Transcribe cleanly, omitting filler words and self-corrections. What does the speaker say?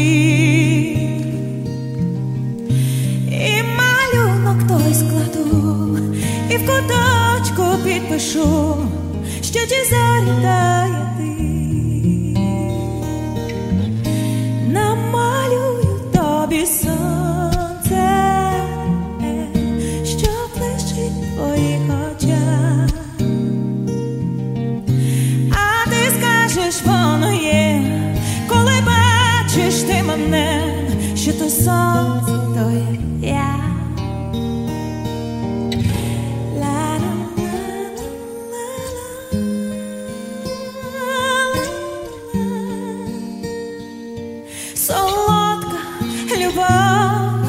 І малюнок той складу, і в куточку підпишу, що ті зорі дає ти. Намалюю тобі сонце, що блищить в твоїх очах. А ти скажеш, воно є, коли бачиш ти мене, що то сонце, то є я. Солодка любов